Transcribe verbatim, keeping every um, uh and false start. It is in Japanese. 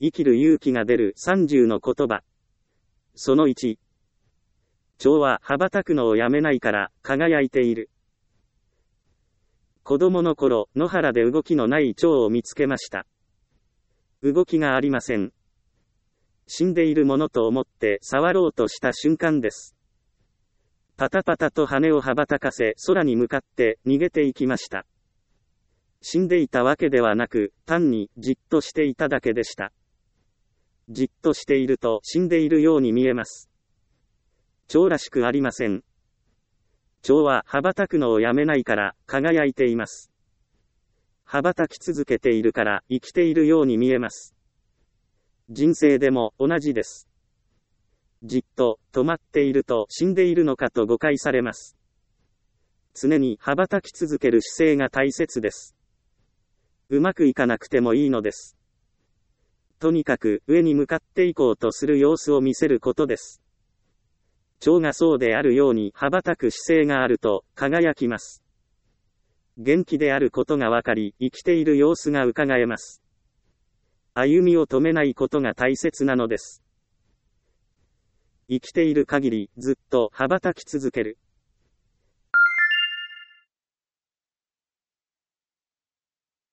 生きる勇気が出るさんじゅうの言葉。そのいち。蝶は羽ばたくのをやめないから輝いている。子供の頃、野原で動きのない蝶を見つけました。動きがありません。死んでいるものと思って触ろうとした瞬間です。パタパタと羽を羽ばたかせ空に向かって逃げていきました。死んでいたわけではなく、単にじっとしていただけでした。じっとしていると死んでいるように見えます。蝶らしくありません。蝶は羽ばたくのをやめないから輝いています。羽ばたき続けているから生きているように見えます。人生でも同じです。じっと止まっていると死んでいるのかと誤解されます。常に羽ばたき続ける姿勢が大切です。うまくいかなくてもいいのです。とにかく上に向かっていこうとする様子を見せることです。蝶がそうであるように羽ばたく姿勢があると輝きます。元気であることがわかり、生きている様子がうかがえます。歩みを止めないことが大切なのです。生きている限りずっと羽ばたき続ける。